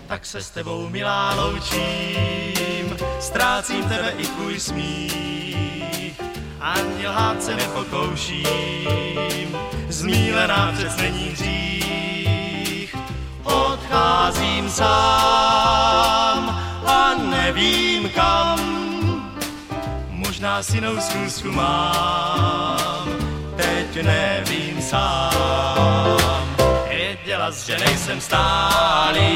tak se s tebou, milá, loučím. Ztrácím tebe i tvůj smích, ani lhát se nepokouším. Zmílená přec není hřích, odcházím sám a nevím kam. Možná s jinou schůzku mám, teď nevím sám. Věděla jsi, že nejsem stálý.